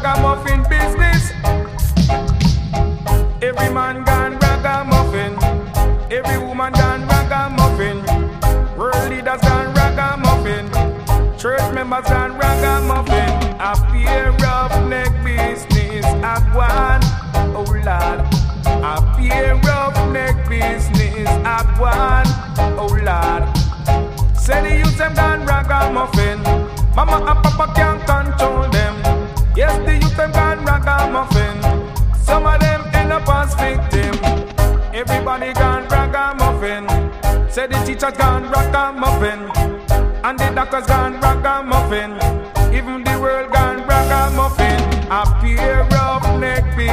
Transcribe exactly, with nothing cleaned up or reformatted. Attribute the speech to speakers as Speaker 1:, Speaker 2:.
Speaker 1: ragamuffin business. Every man gone ragamuffin. Every woman gone ragamuffin. World leaders gone ragamuffin. Church members gone ragamuffin. A pair of neck business. A one, oh Lord. A pair of neck business. A one, oh Lord. Say the youth them gone ragamuffin. Mama and Papa can't control them. Yes, the youth them gone ragamuffin. Some of them end up as victim. Everybody gone ragamuffin. Say the teachers gone ragamuffin. And the doctors gone ragamuffin. Even the world gone ragamuffin. A pair of neck business.